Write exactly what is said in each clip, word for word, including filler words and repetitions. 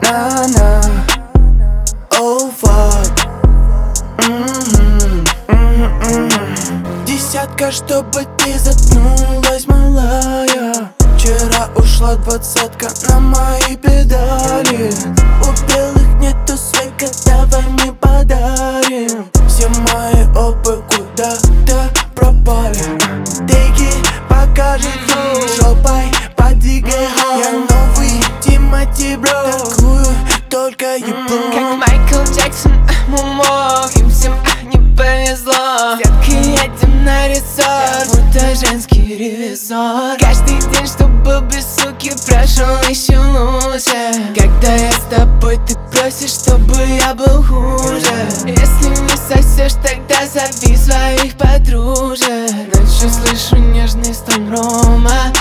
на-на. Oh fuck. Mm-hmm. Mm-hmm. Десятка, чтобы ты заткнулась, малая. Вчера ушла двадцатка на мои педали. У белых нету свека, давай мы подарим. Все мои опы куда-то пропали. Дейки покажет жопой подвигай. Я новый Тимати, бро. Такую только ебу. Как Майкл Джексон, мумок, им всем не повезло. Детки, едем на резорт, будто женский ревизор. Каждый день, чтобы без суки прошел еще лучше. Когда я с тобой, ты просишь, чтобы я был хуже. Если не сосешь, тогда зови своих подружек. Ночью слышу нежный стон Рома.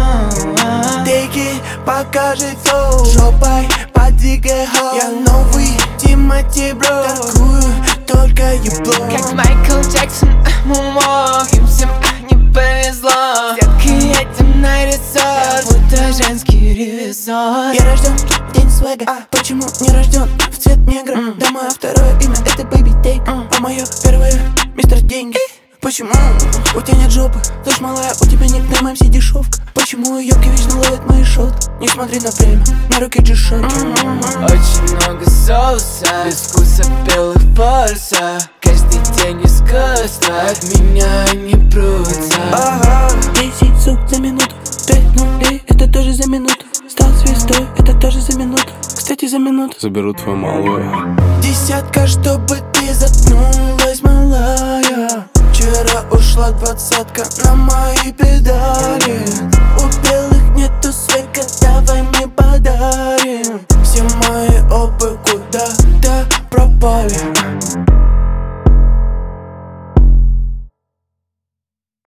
Дейки покажет жопой подвигай. Я новый Тимати, бро. Такую только ебу. Как Майкл Джексон, мумок, им всем не повезло. Детки, едем на резорт, будто женский ревизор. Я рожден в день свега, а почему не рожден в цвет негра? Mm. Да, мое второе имя это Baby Take, mm. а мое первое мистер Деньги. Почему у тебя нет жопы? Слышь, малая, у тебя никнейм эм си дешевка. Почему ёбки вечно ловят мои шоты? Не смотри на время, на руки джишоки. mm-hmm. Очень много соуса, без вкуса белых форса. Каждый день искусство, от меня они прутся. Ага. Десять сук за минуту, пять нулей, это тоже за минуту. Стал звездой, это тоже за минуту. Кстати, за минуту заберу твою малую. Десятка, чтобы ты заткнулась, малая. Вчера ушла двадцатка на мои педали. У белых нету свека, давай мы подарим. Все мои опы